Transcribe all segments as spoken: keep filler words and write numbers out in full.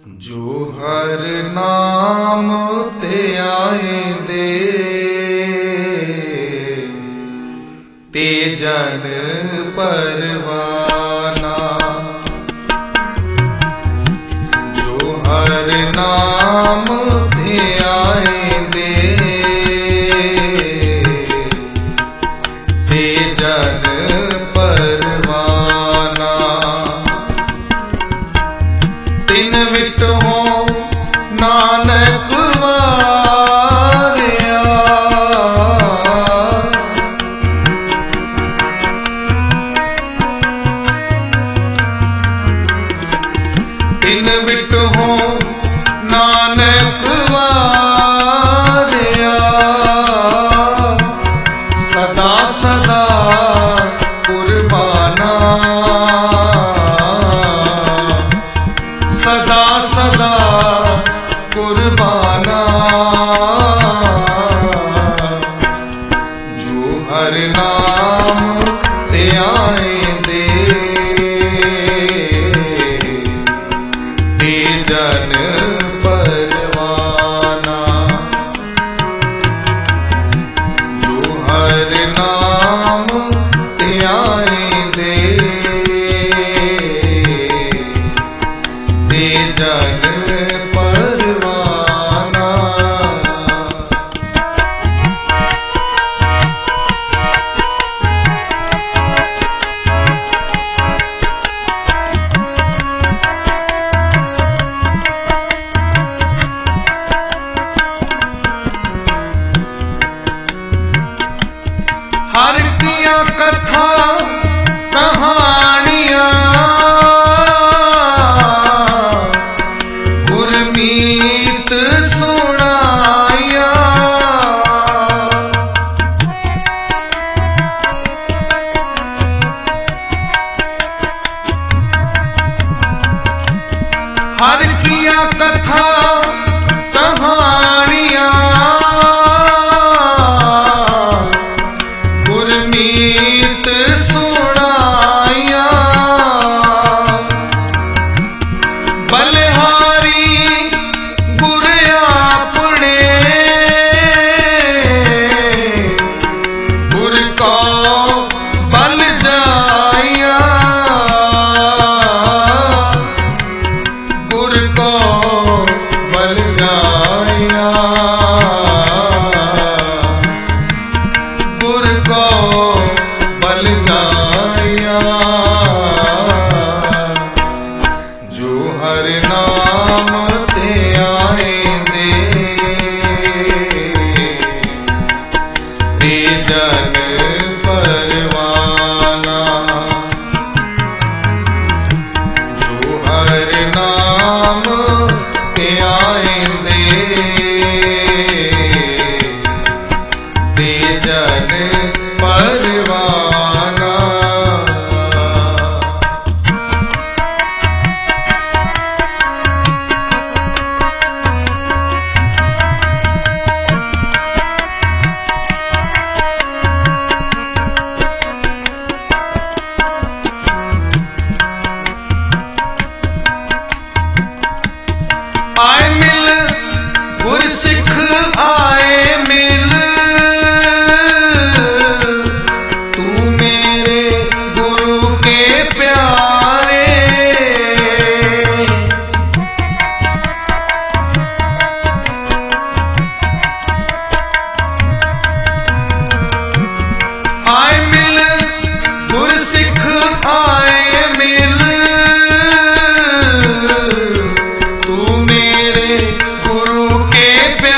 जो हर नाम ते आए दे ते जन परवाना। जो हर नाम ते आए दे ते जन परवाना। तिन विट हो नानक वारिया, तिन विट हो नानक वारिया। सदा सदा कुर्बाना, सदा सदा कुर्बाना। जो हर नाम ते आए दे ते जन परवाना। जो हर नाम ते आए दे ते जन परवाना। हर किया कथा कहानियां गुरमीत सुनाया। हर किया कथा कहानियां गुरमीत सुनाया। बलिहारी गुर आपने गुर को बल जाया। गुर को बल जाया। गुर को बल जाया। जो हर नाम ते आए दे ते जन परवाना। जो हर नाम ते आए दे ते जन परवाना। आए मिल गुर सिख आए मिल, तू मेरे गुरु के प्यारे। आए मिल गुर सिख आए मिल, तू मेरे गुरु के प्यारे।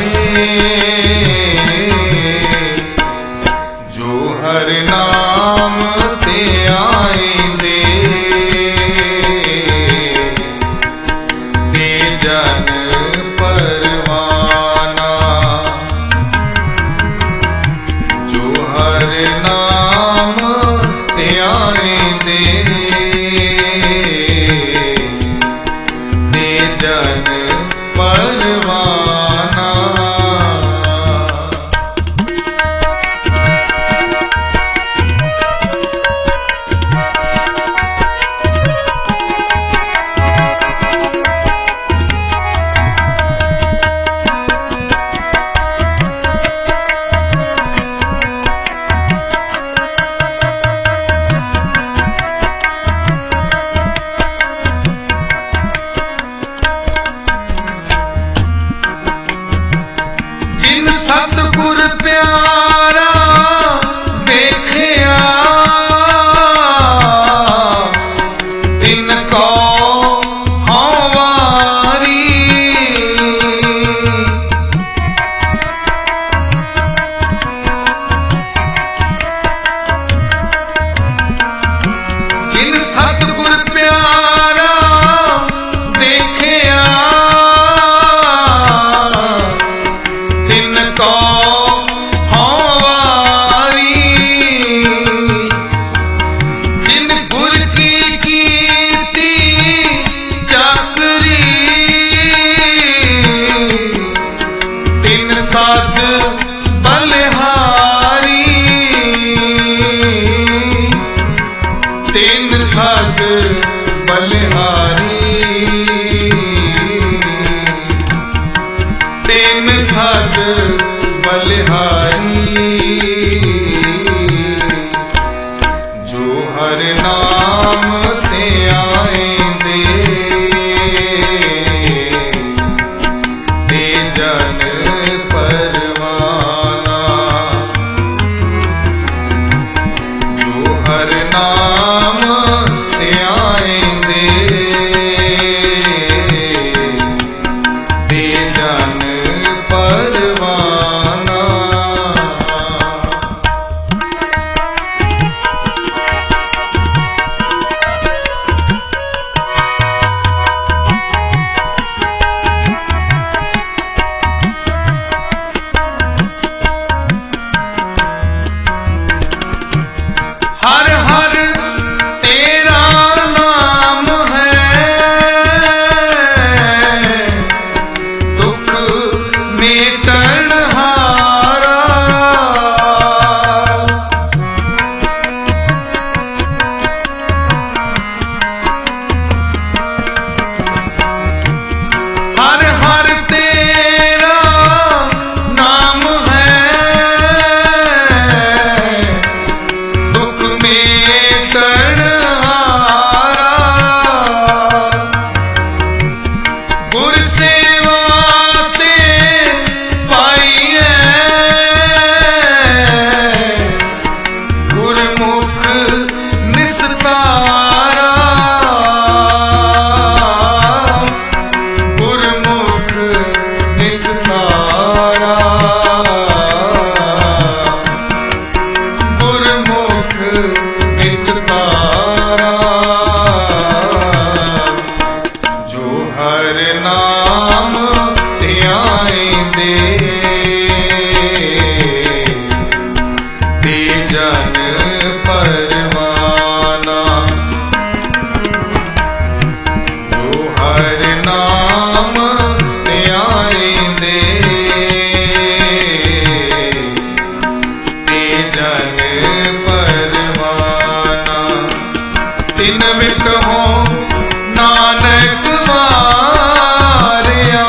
आए, जो हर नाम ते आएंदे, ते जन परवाना। जो हर नाम ते आएंदे, ते जन परवाना। जिन सतगुर प्यारा देखिया, तिनको हों वारी। जिन सतगुर प्यारा देखिया, तिनको हों वारी। जिन गुर की कीर्ति चाकरी, तिन साध बलिहारी। तिन साध बलिहारी, तिन साध बलिहारी। जो हर नाम ते आएंदे, ते जन परवाना। जो हर नाम ते आएंदे, ते जन परवाना। हर हर तेरा नाम है, दुख मेटन हारा। हर हर तेरा नाम है, दुख मेटन हारा। गुर सेवा ते पाइए, गुरमुख निस्तारा। गुरमुख निस्तारा, गुरमुख निस्तारा। जो हर नाम ते आएंदे, ते जन परवाना। जो हर नाम ते आएंदे, ते जन परवाना। तिन विट हों नानक वारिया,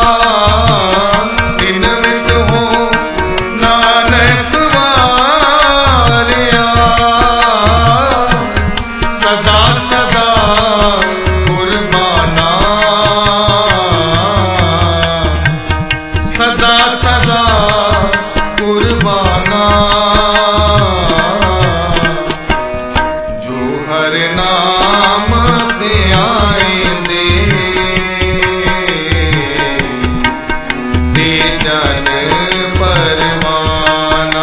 तिन विट हों नानक वारिया। सदा सदा कुर्बाना, सदा सदा कुर्बाना। जो हर नाम ते आएंदे, ते जन परवाना।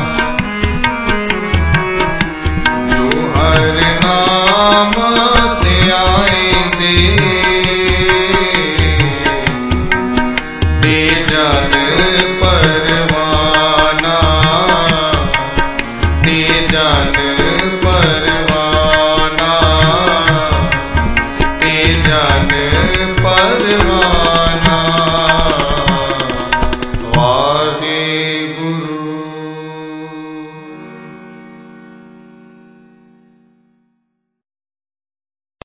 जो हर नाम ध्याएंगे ते जन परवाना, ते जन परवाना, ते जन परवाना।